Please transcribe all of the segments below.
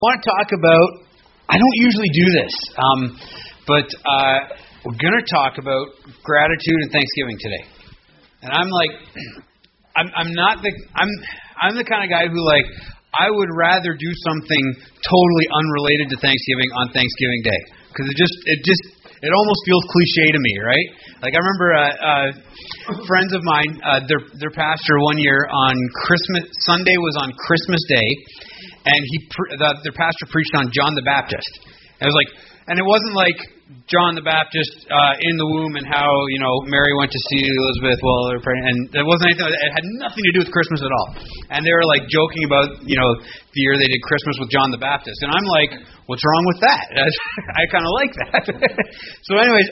I want to talk about, I don't usually do this, but we're going to talk about gratitude and Thanksgiving today. And I'm like, I'm the kind of guy who, like, I would rather do something totally unrelated to Thanksgiving on Thanksgiving Day, because it almost feels cliche to me, right? Like, I remember friends of mine, their pastor one year on Christmas Sunday was on Christmas Day, and their pastor preached on John the Baptist. And it was like, and it wasn't like John the Baptist in the womb and how, you know, Mary went to see Elizabeth while they were pregnant, and it wasn't anything. It had nothing to do with Christmas at all. And they were like joking about, you know, the year they did Christmas with John the Baptist, and I'm like, what's wrong with that? I kind of like that. So, anyways,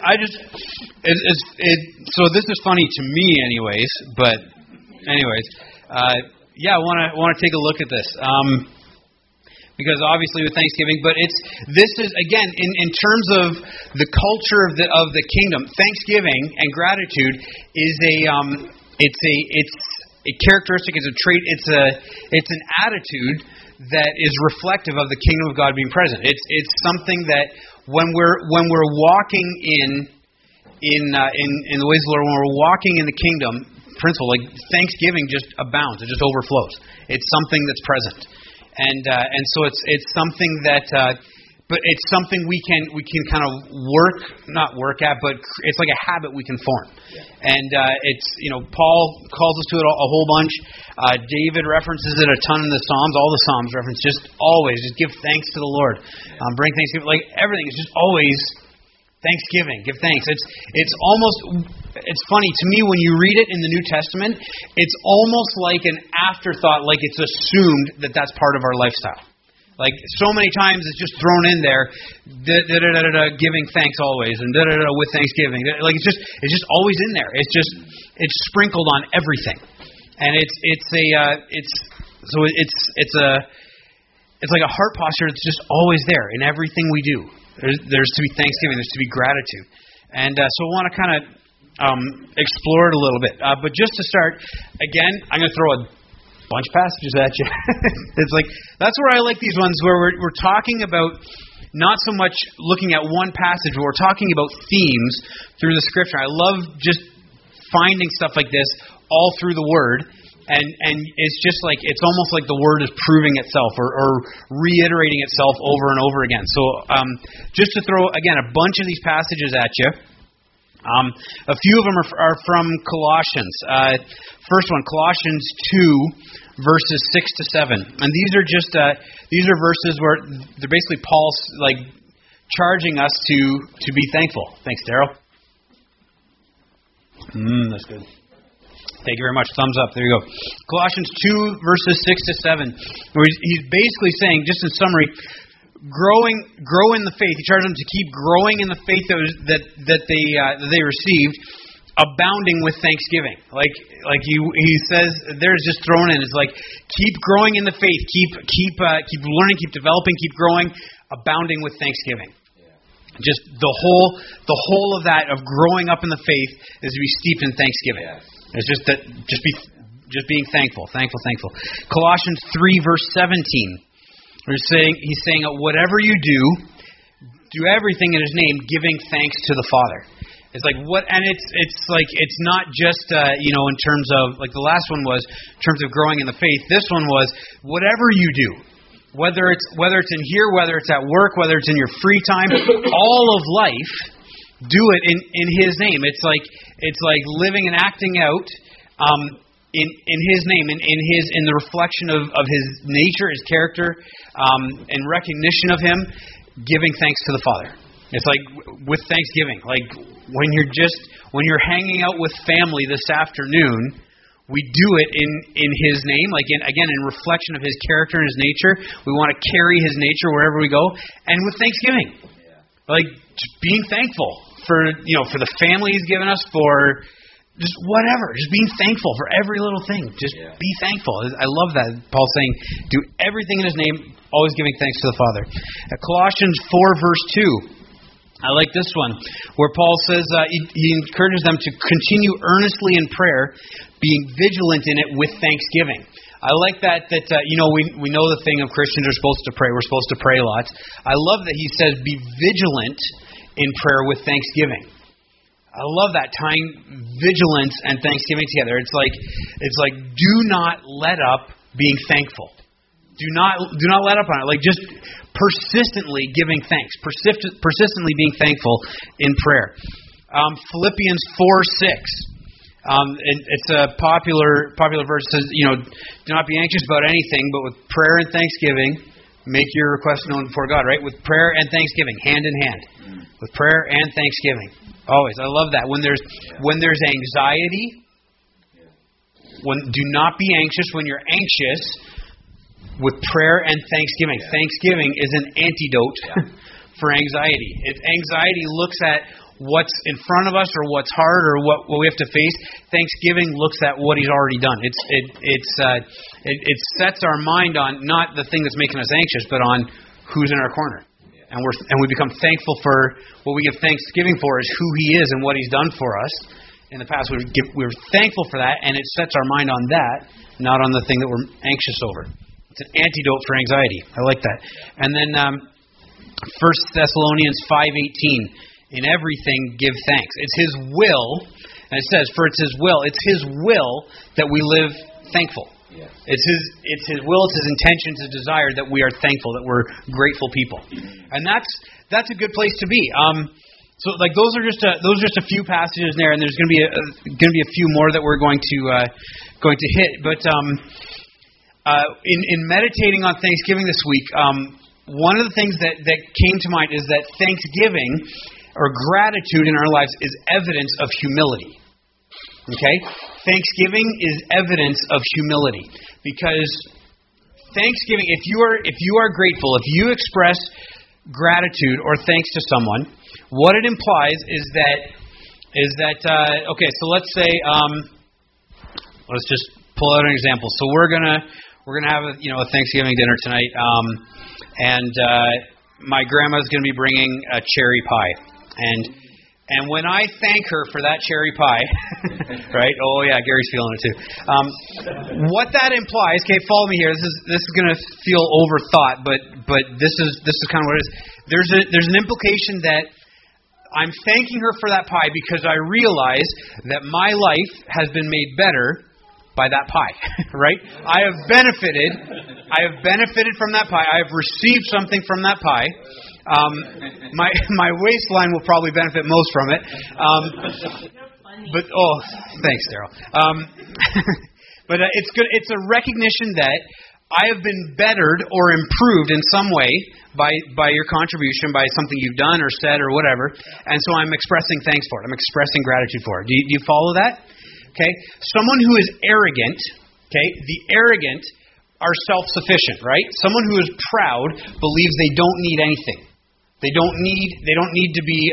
so this is funny to me, anyways. But, anyways, yeah, I want to take a look at this. Because obviously with Thanksgiving, but this is again in terms of the culture of the kingdom. Thanksgiving and gratitude is it's a characteristic, it's a trait, it's an attitude that is reflective of the kingdom of God being present. It's something that when we're walking in the ways of the Lord, when we're walking in the kingdom principle, like Thanksgiving just abounds, it just overflows. It's something that's present. And so it's something that, but it's something we can kind of not work at, but it's like a habit we can form. Yeah. And it's, you know, Paul calls us to it a whole bunch. David references it a ton in the Psalms. All the Psalms reference just give thanks to the Lord. Bring thanksgiving, like everything is just always Thanksgiving. Give thanks. It's funny to me when you read it in the New Testament. It's almost like an afterthought, like it's assumed that that's part of our lifestyle. Like so many times it's just thrown in there, giving thanks always, and with Thanksgiving. Like it's just always in there. It's sprinkled on everything, and it's like a heart posture that's just always there in everything we do. There's to be thanksgiving. There's to be gratitude. And so I want to kind of explore it a little bit. But just to start, again, I'm going to throw a bunch of passages at you. It's like, that's where I like these ones where we're talking about not so much looking at one passage, but we're talking about themes through the Scripture. I love just finding stuff like this all through the Word. And it's just like, it's almost like the Word is proving itself or reiterating itself over and over again. So just to throw, again, a bunch of these passages at you. A few of them are from Colossians. First one, Colossians 2, verses 6 to 7. And these are just, these are verses where they're basically Paul's like charging us to be thankful. Thanks, Daryl. That's good. Thank you very much. Thumbs up. There you go. Colossians 2, verses 6 to 7. Where he's basically saying, just in summary, grow in the faith. He charges them to keep growing in the faith that they received, abounding with thanksgiving. Like he says, there's just thrown in. It's like keep growing in the faith. Keep learning. Keep developing. Keep growing. Abounding with thanksgiving. Just the whole of that of growing up in the faith is to be steeped in thanksgiving. Yeah. It's just that, just being thankful. Colossians 3, verse 17. He's saying, whatever you do everything in His name, giving thanks to the Father. It's like what, and it's like it's not just in terms of like the last one was in terms of growing in the faith. This one was whatever you do, whether it's in here, whether it's at work, whether it's in your free time, all of life. Do it in His name. It's like living and acting out in His name, in the reflection of His nature, His character, and recognition of Him, giving thanks to the Father. It's like with thanksgiving. Like when you're hanging out with family this afternoon, we do it in His name, like in reflection of His character and His nature. We want to carry His nature wherever we go, and with thanksgiving, like just being thankful. For the family He's given us, for just whatever, just being thankful for every little thing. Just be thankful. I love that. Paul's saying, do everything in His name, always giving thanks to the Father. Colossians 4, verse 2. I like this one, where Paul says he encourages them to continue earnestly in prayer, being vigilant in it with thanksgiving. I like that we know the thing of Christians are supposed to pray. We're supposed to pray lots. I love that he says, be vigilant in prayer with thanksgiving. I love that, tying vigilance and thanksgiving together. It's like do not let up being thankful. Do not let up on it. Like just persistently giving thanks, persistently being thankful in prayer. Philippians 4:6. It's a popular verse. It says, do not be anxious about anything, but with prayer and thanksgiving, make your requests known before God. Right? With prayer and thanksgiving, hand in hand. With prayer and thanksgiving, always. I love that. When there's anxiety, do not be anxious when you're anxious. With prayer and thanksgiving. Thanksgiving is an antidote for anxiety. If anxiety looks at what's in front of us or what's hard or what we have to face, Thanksgiving looks at what He's already done. It sets our mind on not the thing that's making us anxious, but on who's in our corner. And we become thankful for what we give thanksgiving for is who He is and what He's done for us. In the past, we're thankful for that, and it sets our mind on that, not on the thing that we're anxious over. It's an antidote for anxiety. I like that. And then 1 Thessalonians 5:18, in everything give thanks. It's His will, and it says, for it's His will that we live thankful. Yeah. It's His will, it's His intention, it's His desire that we are thankful, that we're grateful people. And that's a good place to be. So like those are just a few passages there, and there's going to be a few more that we're going to hit. But in meditating on Thanksgiving this week, one of the things that came to mind is that Thanksgiving or gratitude in our lives is evidence of humility. Okay? Thanksgiving is evidence of humility, because Thanksgiving, if you are grateful, if you express gratitude or thanks to someone, what it implies is that okay, so let's say let's just pull out an example. So we're gonna have a Thanksgiving dinner tonight, and my grandma's gonna be bringing a cherry pie, and when I thank her for that cherry pie, right? Oh yeah, Gary's feeling it too. What that implies, okay, follow me here. This is going to feel overthought, but this is kind of what it is. There's an implication that I'm thanking her for that pie because I realize that my life has been made better by that pie, right? I have benefited from that pie. I have received something from that pie. My waistline will probably benefit most from it. But thanks, Daryl. But it's good. It's a recognition that I have been bettered or improved in some way by your contribution, by something you've done or said or whatever, and so I'm expressing thanks for it. I'm expressing gratitude for it. Do you follow that? Okay. Someone who is arrogant, okay, the arrogant are self-sufficient, right? Someone who is proud believes they don't need anything. They don't need to be,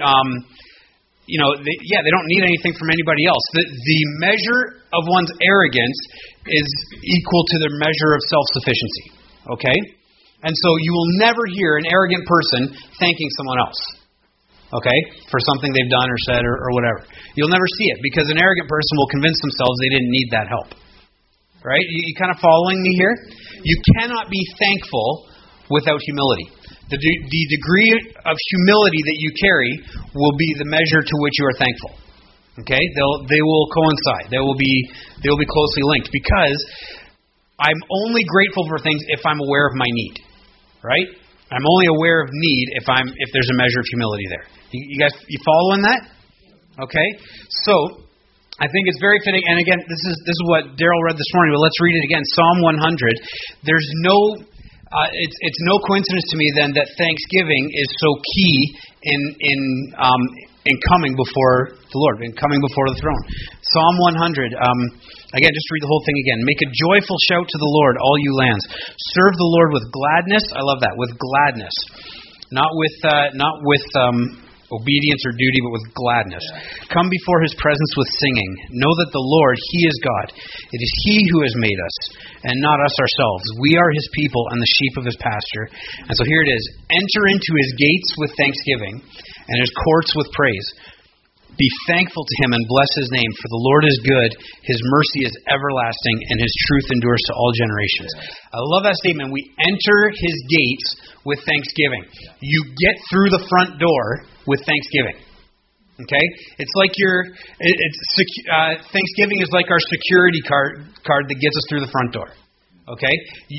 they don't need anything from anybody else. The measure of one's arrogance is equal to the measure of self-sufficiency. Okay? And so you will never hear an arrogant person thanking someone else. Okay? For something they've done or said or whatever. You'll never see it because an arrogant person will convince themselves they didn't need that help. Right? You kind of following me here? You cannot be thankful without humility. The degree of humility that you carry will be the measure to which you are thankful. Okay? They will coincide. They will be closely linked, because I'm only grateful for things if I'm aware of my need. Right? I'm only aware of need if there's a measure of humility there. You guys, you following that? Okay? So I think it's very fitting, and again, this is what Daryl read this morning, but let's read it again. Psalm 100. There's no It's no coincidence to me then that Thanksgiving is so key in coming before the Lord, in coming before the throne. Psalm 100. Again, just read the whole thing again. Make a joyful shout to the Lord, all you lands. Serve the Lord with gladness. I love that, with gladness, not with obedience or duty, but with gladness. Come before His presence with singing. Know that the Lord, He is God. It is He who has made us, and not us ourselves. We are His people and the sheep of His pasture. And so here it is. Enter into His gates with thanksgiving, and His courts with praise. Be thankful to him and bless his name, for the Lord is good, his mercy is everlasting, and his truth endures to all generations. I love that statement. We enter his gates with thanksgiving. You get through the front door with thanksgiving. Okay? It's like Thanksgiving is like our security card that gets us through the front door. Okay?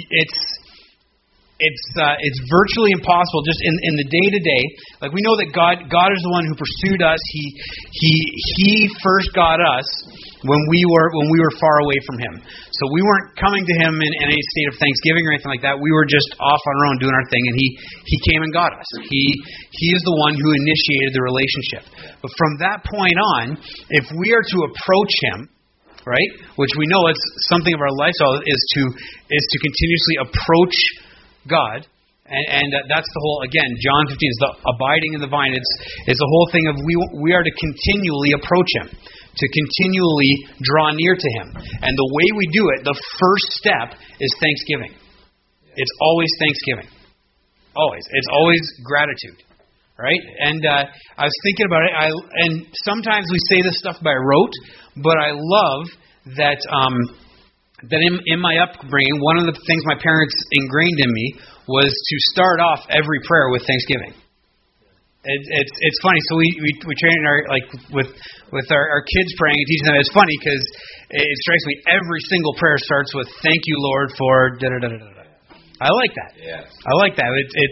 It's virtually impossible just in the day-to-day. Like, we know that God is the one who pursued us. He first got us when we were far away from him. So we weren't coming to him in any state of thanksgiving or anything like that. We were just off on our own doing our thing, and he came and got us. He is the one who initiated the relationship. But from that point on, if we are to approach him, right, which we know it's something of our lifestyle is to continuously approach God, and that's the whole, again, John 15 is the abiding in the vine. It's the whole thing of we are to continually approach him, to continually draw near to him. And the way we do it, the first step is thanksgiving. It's always thanksgiving. Always. It's always gratitude. Right? And I was thinking about it, and sometimes we say this stuff by rote, but I love that that in my upbringing, one of the things my parents ingrained in me was to start off every prayer with thanksgiving. It's funny. So we train with our kids praying and teaching them. It's funny because it strikes me every single prayer starts with "Thank you, Lord, for da da da da da." I like that. Yes. I like that.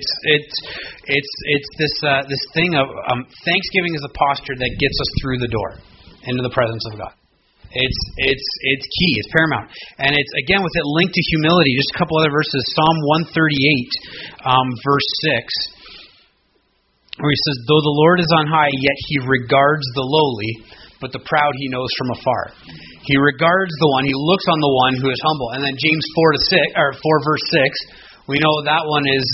It's this thing of thanksgiving is a posture that gets us through the door into the presence of God. It's key. It's paramount. And it's, again, with it linked to humility. Just a couple other verses. Psalm 138, verse 6, where he says, "Though the Lord is on high, yet he regards the lowly, but the proud he knows from afar." He regards the one. He looks on the one who is humble. And then James 4 verse 6, we know that one is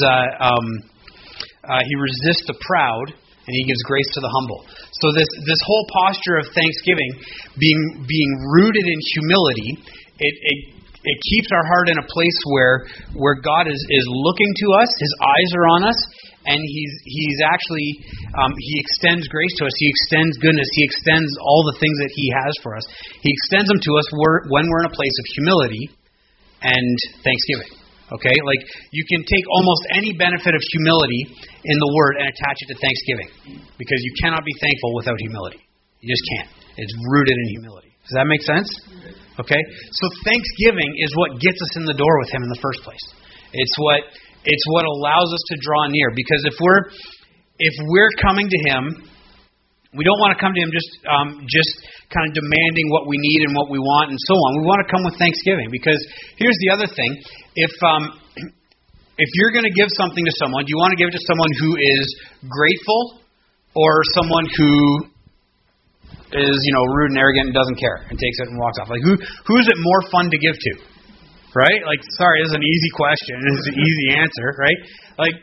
he resists the proud, and he gives grace to the humble. So this whole posture of thanksgiving, being rooted in humility, it keeps our heart in a place where God is looking to us, his eyes are on us, and he's actually he extends grace to us, he extends goodness, he extends all the things that he has for us. He extends them to us when we're in a place of humility and thanksgiving. Okay, like you can take almost any benefit of humility in the Word and attach it to thanksgiving, because you cannot be thankful without humility. You just can't. It's rooted in humility. Does that make sense? Okay, so thanksgiving is what gets us in the door with Him in the first place. It's what allows us to draw near, because if we're coming to Him, we don't want to come to Him just kind of demanding what we need and what we want and so on. We want to come with thanksgiving, because here's the other thing. If you're going to give something to someone, do you want to give it to someone who is grateful or someone who is, rude and arrogant and doesn't care and takes it and walks off? Like who is it more fun to give to? Right? Like, sorry, this is an easy question. It's an easy answer, right? Like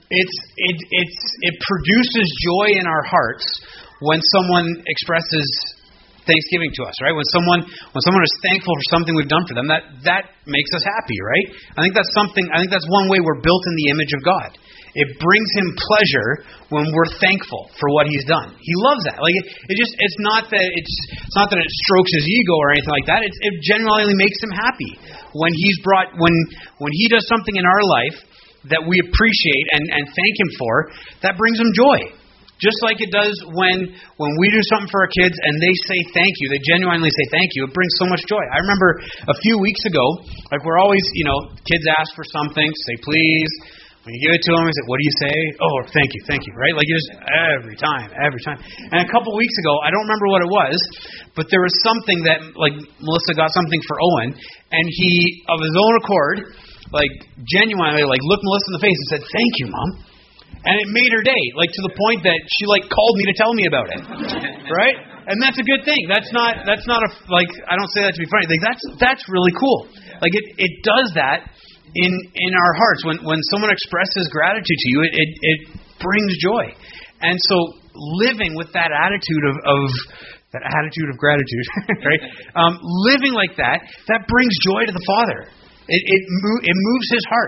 it produces joy in our hearts when someone expresses thanksgiving to us, right? When someone is thankful for something we've done for them, that makes us happy, right? I think that's one way we're built in the image of God. It brings Him pleasure when we're thankful for what He's done. He loves that. Like it's not that it strokes His ego or anything like that. It genuinely makes Him happy when when He does something in our life that we appreciate and thank Him for. That brings Him joy. Just like it does when we do something for our kids and they say thank you, they genuinely say thank you, it brings so much joy. I remember a few weeks ago, like we're always, kids ask for something, say please. When you give it to them, I say, what do you say? Oh, thank you, right? Like you just, every time. And a couple weeks ago, I don't remember what it was, but there was something that, like Melissa got something for Owen, and he, of his own accord, like genuinely, like looked Melissa in the face and said, thank you, Mom. And it made her day, like to the point that she called me to tell me about it, right? And that's a good thing. That's not I don't say that to be funny. Like that's really cool. Like it does that in our hearts when someone expresses gratitude to you. It brings joy, and so living with that attitude of gratitude, right? Living like that brings joy to the Father. It moves His heart.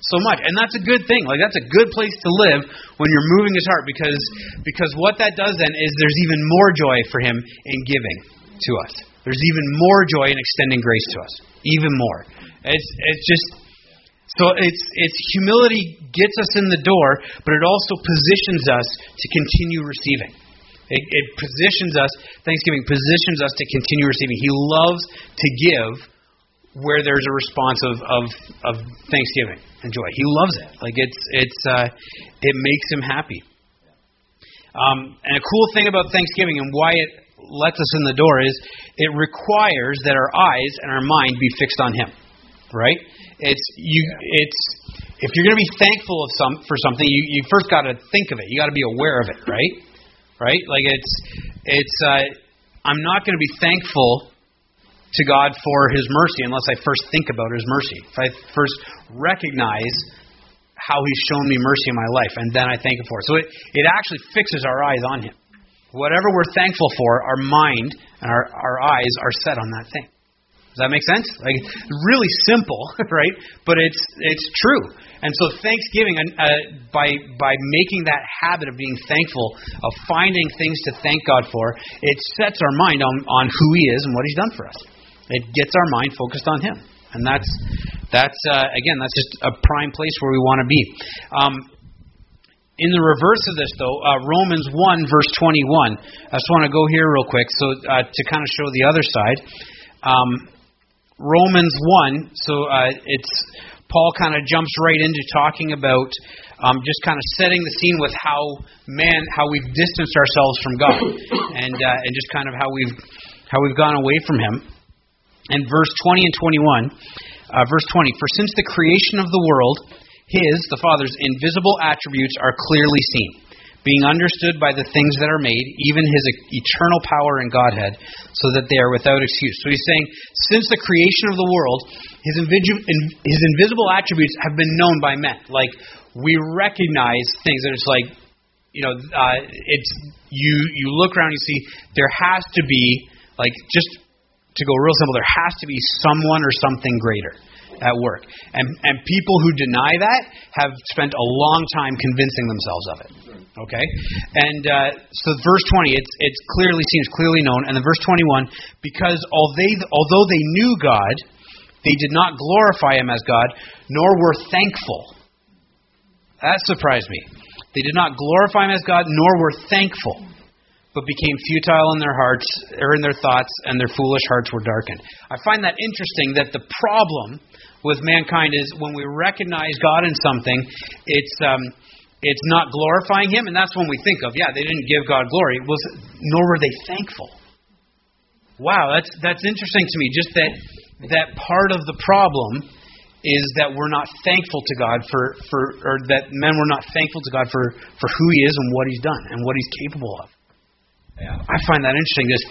so much. And that's a good thing. Like, that's a good place to live when you're moving His heart, because what that does then is there's even more joy for Him in giving to us. There's even more joy in extending grace to us. Even more. It's just... So it's humility gets us in the door, but it also positions us to continue receiving. It positions us, Thanksgiving positions us to continue receiving. He loves to give where there's a response of thanksgiving and joy. He loves it. Like it makes Him happy. And a cool thing about Thanksgiving and why it lets us in the door is it requires that our eyes and our mind be fixed on Him. Right? If you're going to be thankful for something, you first got to think of it. You got to be aware of it, right? Right? Like I'm not going to be thankful to God for His mercy unless I first think about His mercy. If I first recognize how He's shown me mercy in my life, and then I thank Him for it. So it actually fixes our eyes on Him. Whatever we're thankful for, our mind and our eyes are set on that thing. Does that make sense? Like, really simple, right? But it's true. And so Thanksgiving, by making that habit of being thankful, of finding things to thank God for, it sets our mind on who He is and what He's done for us. It gets our mind focused on Him. And that's just a prime place where we want to be. In the reverse of this, though, Romans 1, verse 21. I just want to go here real quick to kind of show the other side. Romans 1, so it's Paul kind of jumps right into talking about just kind of setting the scene with how we've distanced ourselves from God, and just kind of how we've gone away from Him. And verse 20 and 21, verse 20, for since the creation of the world, His, the Father's, invisible attributes are clearly seen, being understood by the things that are made, even His eternal power and Godhead, so that they are without excuse. So he's saying, since the creation of the world, His invisible attributes have been known by men. Like, we recognize things that it's like, it's you look around, you see there has to be, like, just to go real simple, there has to be someone or something greater at work. And people who deny that have spent a long time convincing themselves of it. Okay? And so verse 20, it's clearly seen, it's clearly known. And then verse 21, because although they knew God, they did not glorify Him as God, nor were thankful. That surprised me. They did not glorify Him as God, nor were thankful, but became futile in their hearts, or in their thoughts, and their foolish hearts were darkened. I find that interesting that the problem with mankind is when we recognize God in something, it's not glorifying Him, and that's when we think of, they didn't give God glory, nor were they thankful. Wow, that's interesting to me, just that part of the problem is that we're not thankful to God or that men were not thankful to God for who He is and what He's done and what He's capable of. I find that interesting. There's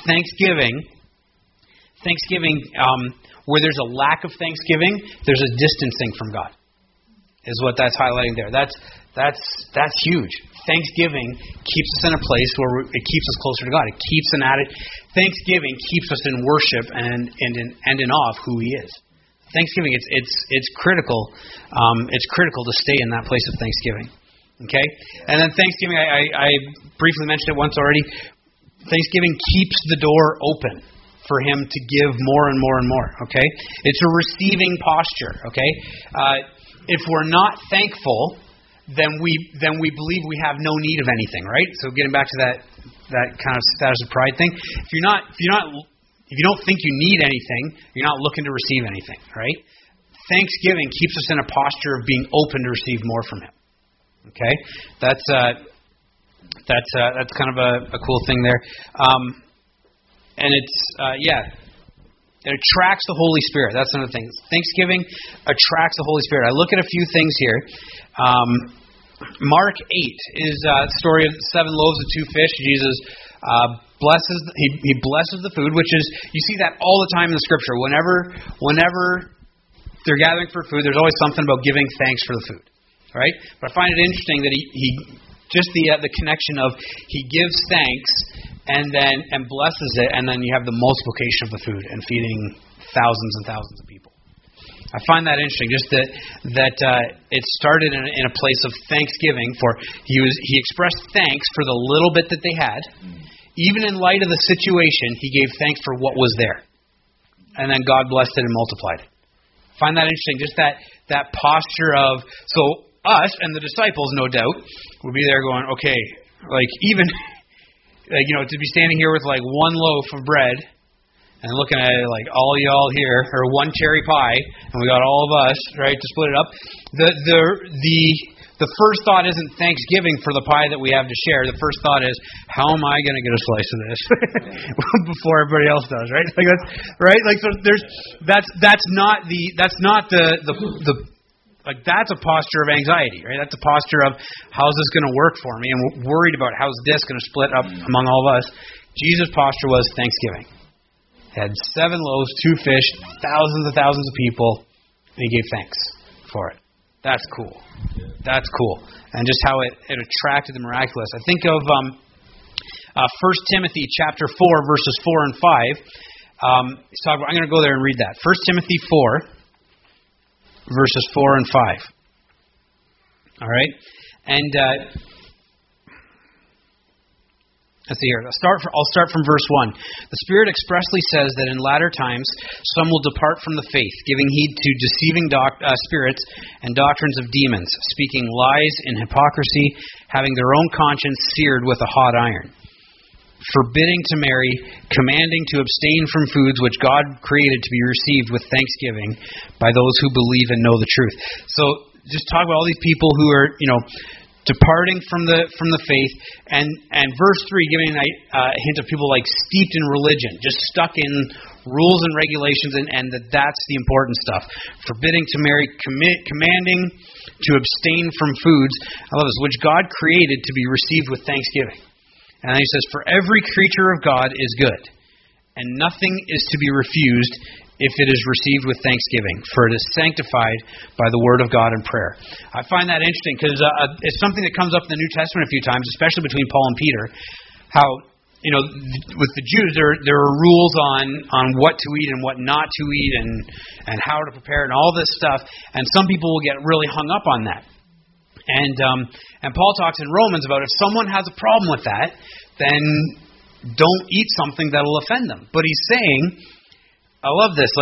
Thanksgiving, where there's a lack of thanksgiving, there's a distancing from God, is what that's highlighting there. That's huge. Thanksgiving keeps us in a place where it keeps us closer to God. It keeps Thanksgiving keeps us in worship and in awe of who He is. Thanksgiving, it's critical. It's critical to stay in that place of thanksgiving. Okay, and then Thanksgiving, I briefly mentioned it once already. Thanksgiving keeps the door open for Him to give more and more and more. Okay, it's a receiving posture. Okay, if we're not thankful, then we believe we have no need of anything. Right. So getting back to that kind of status of pride thing. If you don't think you need anything, you're not looking to receive anything. Right. Thanksgiving keeps us in a posture of being open to receive more from Him. Okay, that's kind of a cool thing there, and it's it attracts the Holy Spirit. That's another thing. Thanksgiving attracts the Holy Spirit. I look at a few things here. Mark 8 is a story of 7 loaves and 2 fish. Jesus blesses. He blesses the food, which is, you see that all the time in the Scripture. Whenever they're gathering for food, there's always something about giving thanks for the food. Right? But I find it interesting that he just the connection of He gives thanks and blesses it, and then you have the multiplication of the food and feeding thousands and thousands of people. I find that interesting. Just that it started in a place of thanksgiving. For he expressed thanks for the little bit that they had, even in light of the situation. He gave thanks for what was there, and then God blessed it and multiplied it. I find that interesting. Just that posture of us and the disciples, no doubt, would be there going, okay, like even to be standing here with like one loaf of bread. And looking at it like all y'all here, or one cherry pie, and we got all of us, right, to split it up. The first thought isn't thanksgiving for the pie that we have to share. The first thought is, how am I going to get a slice of this before everybody else does, right? Like that's right. Like so, that's not a posture of anxiety, right? That's a posture of how's this going to work for me, and we're worried about how's this going to split up among all of us. Jesus' posture was thanksgiving. Had 7 loaves, 2 fish, thousands and thousands of people, and he gave thanks for it. That's cool. That's cool. And just how it attracted the miraculous. I think of 1 Timothy chapter 4, verses 4 and 5. I'm going to go there and read that. 1 Timothy 4, verses 4 and 5. All right? And let's see here. I'll start from verse 1. The Spirit expressly says that in latter times some will depart from the faith, giving heed to deceiving spirits and doctrines of demons, speaking lies in hypocrisy, having their own conscience seared with a hot iron, forbidding to marry, commanding to abstain from foods which God created to be received with thanksgiving by those who believe and know the truth. So just talk about all these people who are, departing from the faith, and verse 3 giving a hint of people like steeped in religion, just stuck in rules and regulations, and that's the important stuff. Forbidding to marry, commanding to abstain from foods, I love this, which God created to be received with thanksgiving. And then he says, for every creature of God is good, and nothing is to be refused if it is received with thanksgiving, for it is sanctified by the word of God and prayer. I find that interesting because it's something that comes up in the New Testament a few times, especially between Paul and Peter, how, with the Jews, there are rules on what to eat and what not to eat and how to prepare and all this stuff, and some people will get really hung up on that. And Paul talks in Romans about if someone has a problem with that, then don't eat something that will offend them. But he's saying, I love this,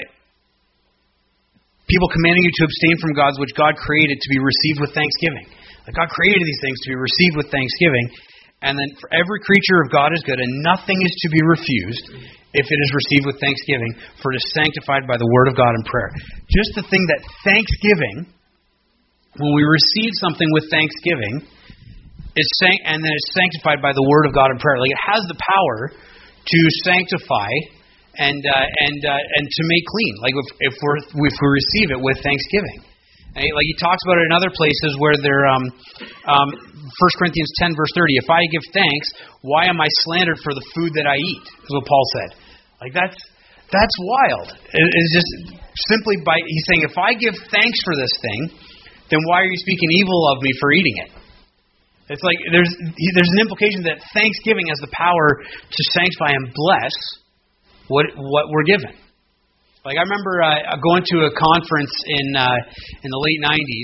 people commanding you to abstain from gods which God created to be received with thanksgiving. Like God created these things to be received with thanksgiving, and then for every creature of God is good, and nothing is to be refused if it is received with thanksgiving, for it is sanctified by the word of God and prayer. Just the thing that thanksgiving, when we receive something with thanksgiving, and then it's sanctified by the word of God and prayer. Like it has the power to sanctify and to make clean, like if we receive it with thanksgiving. And like he talks about it in other places where they're 1 Corinthians 10 verse 30. If I give thanks, why am I slandered for the food that I eat? Is what Paul said. Like that's wild. It's just simply he's saying if I give thanks for this thing, then why are you speaking evil of me for eating it? It's like there's an implication that thanksgiving has the power to sanctify and bless what we're given. Like I remember going to a conference in the late 90s,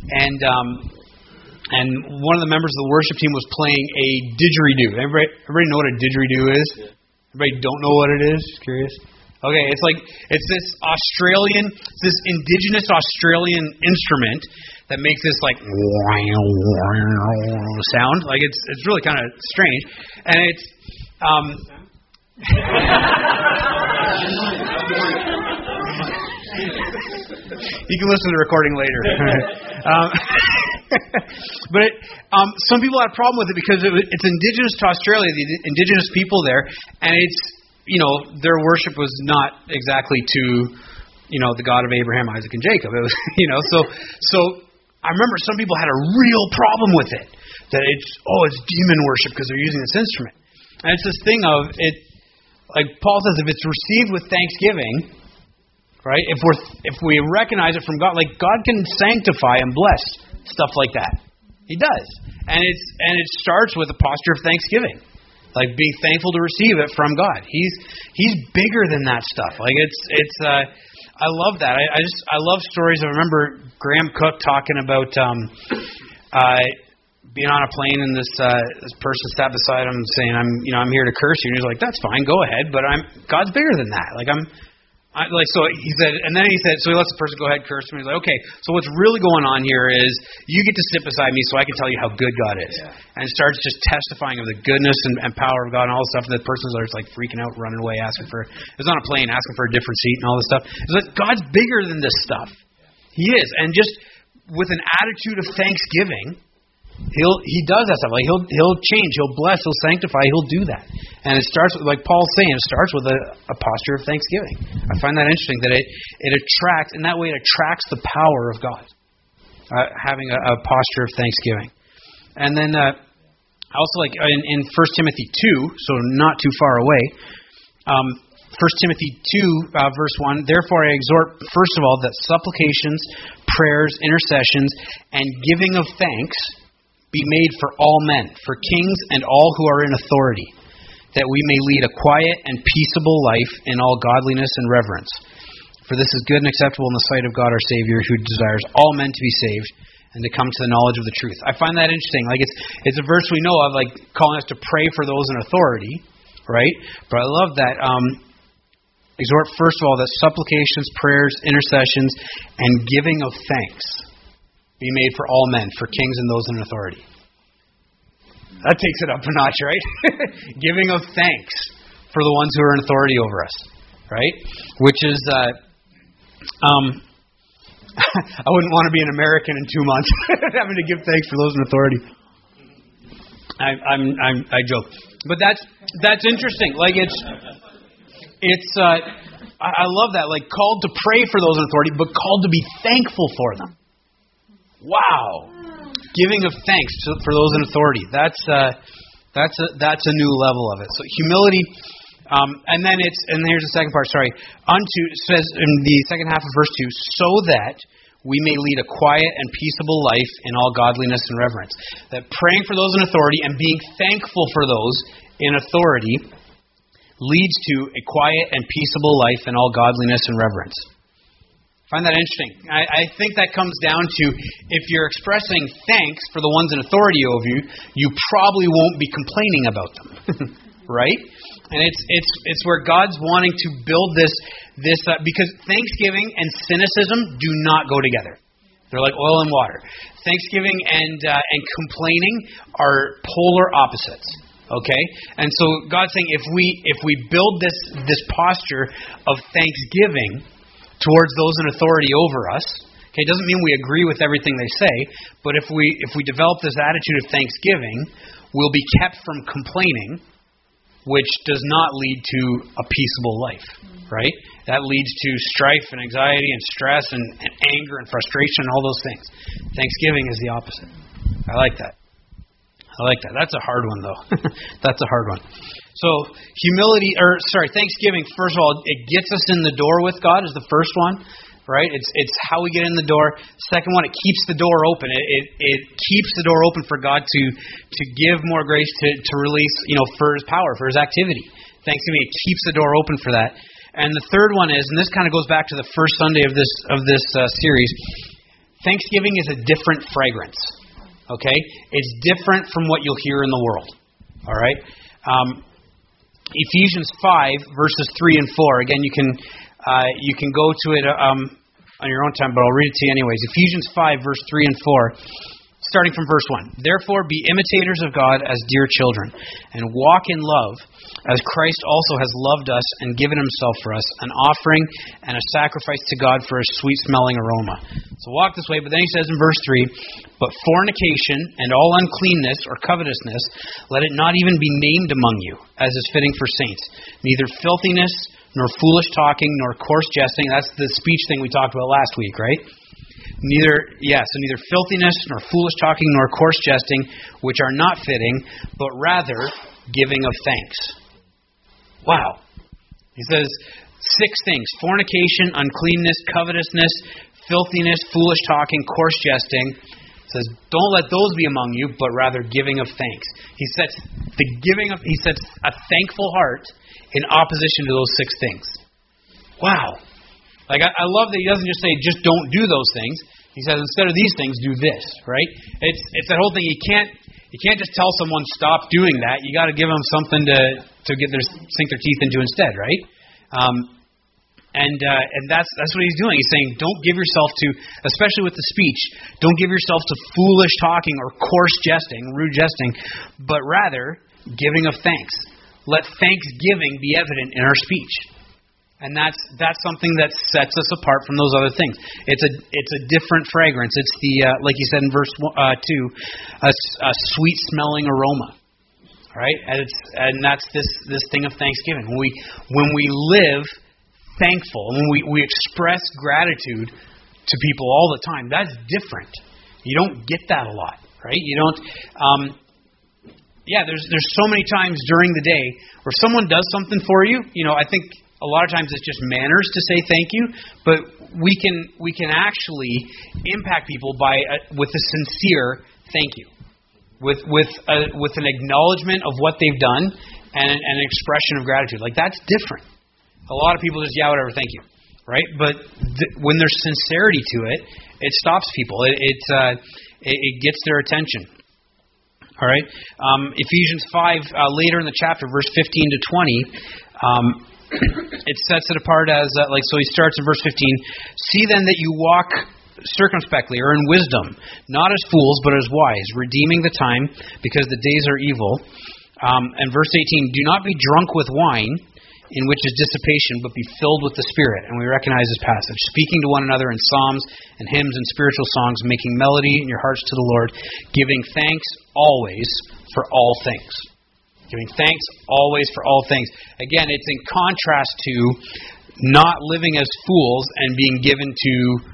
and one of the members of the worship team was playing a didgeridoo. Everybody know what a didgeridoo is? Yeah. Everybody don't know what it is? Just curious. Okay, it's this indigenous Australian instrument that makes this like sound. Like it's really kind of strange, and it's you can listen to the recording later. But some people had a problem with it because it's indigenous to Australia, the indigenous people there, and it's, their worship was not exactly to, the God of Abraham, Isaac, and Jacob. It was, so I remember some people had a real problem with it, that it's demon worship because they're using this instrument. And it's this thing of it. Like Paul says, if it's received with thanksgiving, right? If we recognize it from God, like God can sanctify and bless stuff like that. He does, and it starts with a posture of thanksgiving, like being thankful to receive it from God. He's bigger than that stuff. Like it's I love that. I love stories. I remember Graham Cook talking about being on a plane and this person sat beside him saying, I'm here to curse you. And he's like, that's fine, go ahead, but God's bigger than that. So he said, and then he said, so he lets the person go ahead and curse him. He's like, okay, so what's really going on here is you get to sit beside me so I can tell you how good God is. Yeah. And starts just testifying of the goodness and power of God and all this stuff. And the person's like freaking out, running away, asking for, it was on a plane, asking for a different seat and all this stuff. It's like, God's bigger than this stuff. He is. And just with an attitude of thanksgiving, He does that stuff. Like he'll change, he'll bless, he'll sanctify, he'll do that. And it starts with, like Paul's saying, it starts with a posture of thanksgiving. I find that interesting that it attracts, in that way it attracts the power of God. Having a posture of thanksgiving. And then also like in 1 Timothy 2, so not too far away, 1 Timothy 2, verse 1, therefore I exhort, first of all, that supplications, prayers, intercessions, and giving of thanks be made for all men, for kings and all who are in authority, that we may lead a quiet and peaceable life in all godliness and reverence. For this is good and acceptable in the sight of God our Savior, who desires all men to be saved and to come to the knowledge of the truth. I find that interesting. Like it's a verse we know of, like calling us to pray for those in authority, right? But I love that. Exhort first of all that supplications, prayers, intercessions, and giving of thanks be made for all men, for kings and those in authority. That takes it up a notch, right? Giving of thanks for the ones who are in authority over us, right? Which is, I wouldn't want to be an American in 2 months having to give thanks for those in authority. I joke, but that's interesting. Like I love that. Like called to pray for those in authority, but called to be thankful for them. Wow, giving of thanks for those in authority. That's a new level of it. So humility, and here's the second part. Sorry, unto says in the second half of verse 2, so that we may lead a quiet and peaceable life in all godliness and reverence. That praying for those in authority and being thankful for those in authority leads to a quiet and peaceable life in all godliness and reverence. I find that interesting. I think that comes down to if you're expressing thanks for the ones in authority over you, you probably won't be complaining about them, right? And it's where God's wanting to build this because thanksgiving and cynicism do not go together. They're like oil and water. Thanksgiving and complaining are polar opposites. Okay, and so God's saying if we build this posture of thanksgiving towards those in authority over us, okay, it doesn't mean we agree with everything they say, but if we develop this attitude of thanksgiving, we'll be kept from complaining, which does not lead to a peaceable life, right? That leads to strife and anxiety and stress and anger and frustration and all those things. Thanksgiving is the opposite. I like that. That's a hard one, though. That's a hard one. So, thanksgiving, first of all, it gets us in the door with God is the first one, right? It's how we get in the door. Second one, it keeps the door open. It keeps the door open for God to give more grace, to release, for His power, for His activity. Thanksgiving, it keeps the door open for that. And the third one is, and this kind of goes back to the first Sunday of this series, Thanksgiving is a different fragrance. Okay? It's different from what you'll hear in the world. All right? Ephesians 5, verses 3 and 4. Again, you can go to it on your own time, but I'll read it to you anyways. Ephesians 5, verse 3 and 4, starting from verse 1. Therefore, be imitators of God as dear children, and walk in love, as Christ also has loved us and given Himself for us, an offering and a sacrifice to God for a sweet-smelling aroma. So walk this way, but then he says in verse 3, but fornication and all uncleanness or covetousness, let it not even be named among you, as is fitting for saints. Neither filthiness, nor foolish talking, nor coarse jesting. That's the speech thing we talked about last week, right? Neither filthiness, nor foolish talking, nor coarse jesting, which are not fitting, but rather giving of thanks. Wow. He says 6 things: fornication, uncleanness, covetousness, filthiness, foolish talking, coarse jesting. He says, don't let those be among you, but rather giving of thanks. He sets a thankful heart in opposition to those 6 things. Wow. Like, I love that he doesn't just say, just don't do those things. He says, instead of these things, do this, right? It's that whole thing. You can't just tell someone stop doing that. You got to give them something to sink their teeth into instead, right? And that's what he's doing. He's saying, don't give yourself to, especially with the speech, don't give yourself to foolish talking or coarse jesting, rude jesting, but rather giving of thanks. Let thanksgiving be evident in our speech. And that's something that sets us apart from those other things. It's a different fragrance. It's the like you said in verse 2, a sweet smelling aroma, right? And that's this thing of thanksgiving. When we live thankful, and when we express gratitude to people all the time, that's different. You don't get that a lot, right? You don't. There's so many times during the day where someone does something for you. I think a lot of times it's just manners to say thank you, but we can actually impact people with a sincere thank you, with an acknowledgement of what they've done and an expression of gratitude. Like, that's different. A lot of people just, whatever, thank you, right? But when there's sincerity to it, it stops people. It gets their attention. All right? Ephesians 5, later in the chapter, verse 15 to 20, it sets it apart as, so he starts in verse 15, see then that you walk circumspectly or in wisdom, not as fools, but as wise, redeeming the time, because the days are evil. And verse 18, do not be drunk with wine, in which is dissipation, but be filled with the Spirit. And we recognize this passage. Speaking to one another in psalms and hymns and spiritual songs, making melody in your hearts to the Lord, giving thanks always for all things. Giving thanks always for all things. Again, it's in contrast to not living as fools and being given to,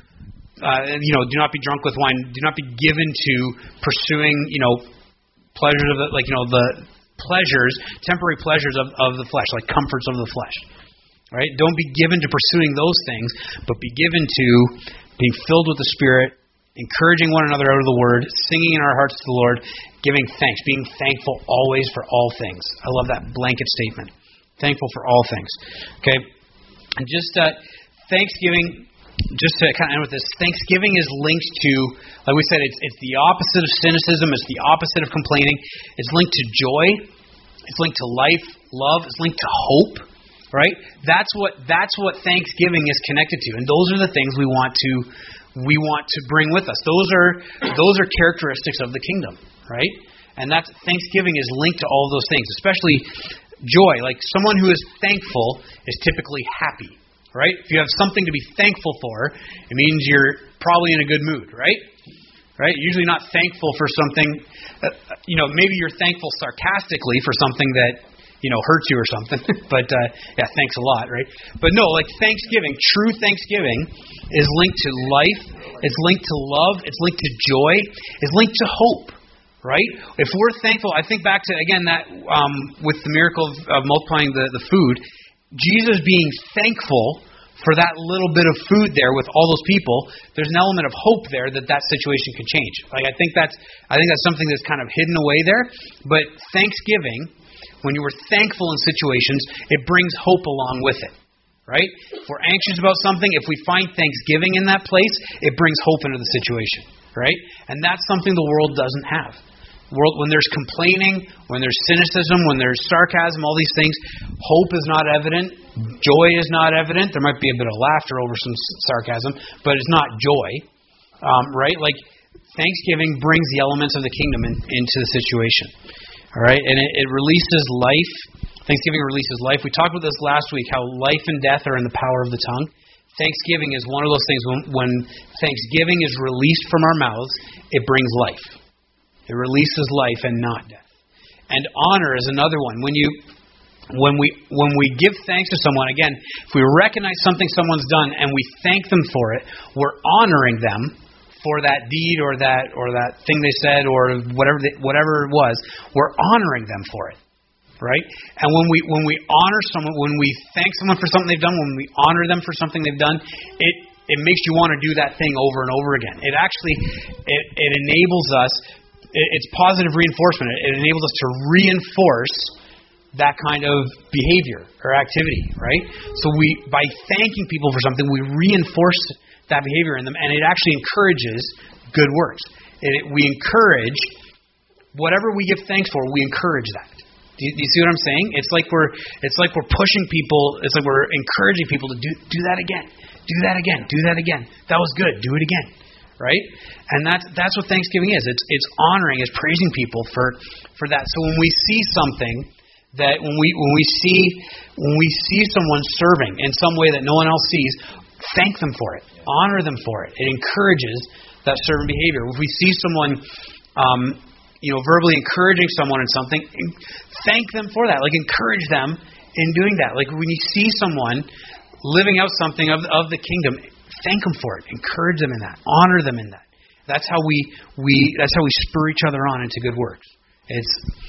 do not be drunk with wine. Do not be given to pursuing, pleasures of the pleasures, temporary pleasures of the flesh, like comforts of the flesh. Right? Don't be given to pursuing those things, but be given to being filled with the Spirit, encouraging one another out of the Word, singing in our hearts to the Lord, giving thanks, being thankful always for all things. I love that blanket statement. Thankful for all things. Okay? And just Thanksgiving, just to kind of end with this, Thanksgiving is linked to, like we said, it's the opposite of cynicism, it's the opposite of complaining. It's linked to joy, it's linked to life, love, it's linked to hope, right? That's what Thanksgiving is connected to, and those are the things we want to bring with us. Those are characteristics of the kingdom, right? And that's Thanksgiving is linked to all those things, especially joy. Like, someone who is thankful is typically happy. Right? If you have something to be thankful for, it means you're probably in a good mood, right? Right? You're usually not thankful for something, maybe you're thankful sarcastically for something that, hurts you or something. But, thanks a lot, right? But no, like Thanksgiving, true Thanksgiving is linked to life, it's linked to love, it's linked to joy, it's linked to hope. Right? If we're thankful, I think back to, again, that with the miracle of multiplying the food, Jesus being thankful for that little bit of food there with all those people, there's an element of hope there that situation could change. Like, I think that's something that's kind of hidden away there. But Thanksgiving, when you were thankful in situations, it brings hope along with it. Right? If we're anxious about something, if we find thanksgiving in that place, it brings hope into the situation. Right? And that's something the world doesn't have. When there's complaining, when there's cynicism, when there's sarcasm, all these things, hope is not evident, joy is not evident. There might be a bit of laughter over some sarcasm, but it's not joy, right? Like, Thanksgiving brings the elements of the kingdom into the situation, all right? And it releases life. Thanksgiving releases life. We talked about this last week, how life and death are in the power of the tongue. Thanksgiving is one of those things. When Thanksgiving is released from our mouths, it brings life. It releases life and not death. And honor is another one. When we give thanks to someone, again, if we recognize something someone's done and we thank them for it, we're honoring them for that deed or that thing they said or whatever it was. We're honoring them for it, right? And when we honor someone, when we thank someone for something they've done, when we honor them for something they've done, it makes you want to do that thing over and over again. It actually it enables us. It's positive reinforcement. It enables us to reinforce that kind of behavior or activity, right? So by thanking people for something, we reinforce that behavior in them, and it actually encourages good works. We encourage whatever we give thanks for. We encourage that. Do you see what I'm saying? It's like we're pushing people. It's like we're encouraging people to do that again, do that again, do that again. That was good. Do it again, right? And that's what Thanksgiving is. It's honoring, it's praising people for that. So when we see something that when we see someone serving in some way that no one else sees, thank them for it, honor them for it. It encourages that servant behavior. If we see someone verbally encouraging someone in something, thank them for that. Like, encourage them in doing that. Like, when you see someone living out something of the kingdom, thank them for it. Encourage them in that. Honor them in that. That's how we spur each other on into good works.